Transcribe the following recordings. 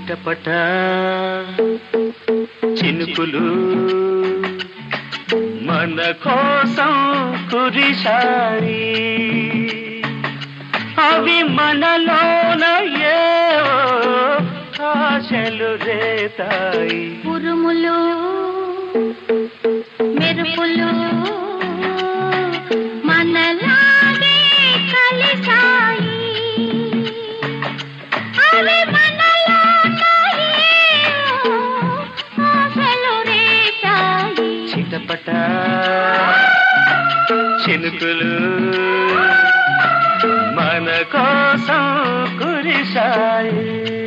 చిటపట చినుకులు మన కోసం కురిశాయి, అవి మనలోన ఏవో ఆశలు రేతాయి. ఉరుములు మెరుపులు మనలాగే కలిసాయి, అవి మనలోన ఏవో ఆశలు రేతాయి. చిటపట చినుకులు మన కోసం కురిశాయి.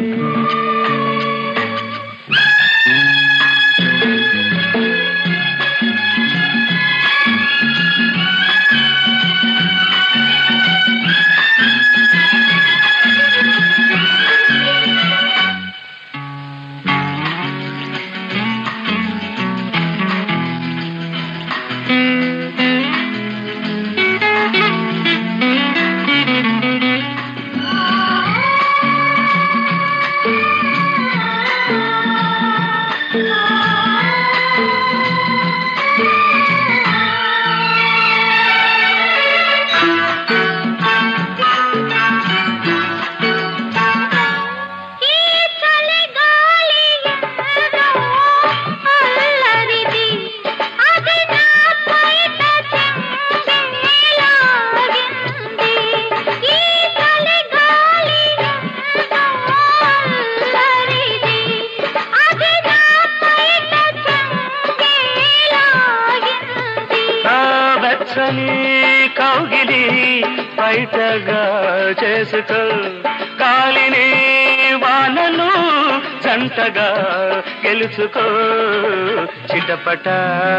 కౌగిలి బయటగా చేసుకో, గాలిని వానను జంటగా గెలుచుకో. చిటపట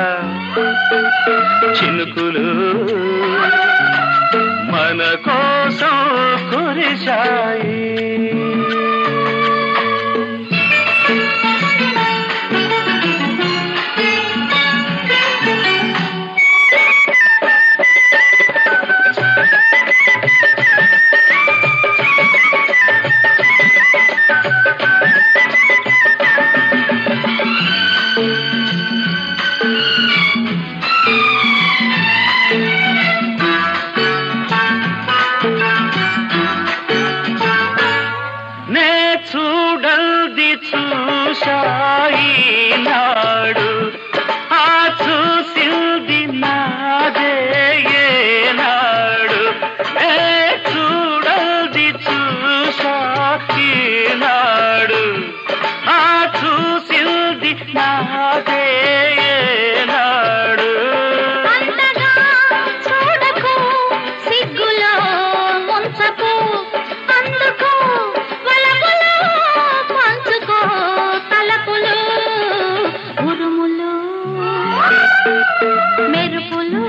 చినుకులు మన కోసం కురిశాయి. చూడల్ది చూశాయి నాడు, ఆ చూసింది నాదే ఏనాడు. చూడల్ది చూశాయి నాడు, ఆ చూసింది నాదే ఏనాడు. చూడకు సిగ్గులో ముంచకు, అందుకు మెరుపులు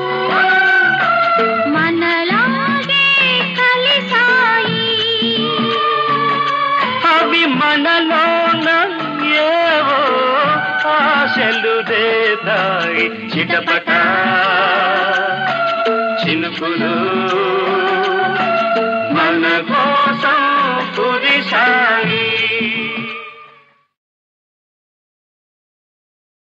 మనలాగే కలిసాయి, అవి మనలోన ఏవో ఆశలు రేతాయి. చిటపట చినుకులు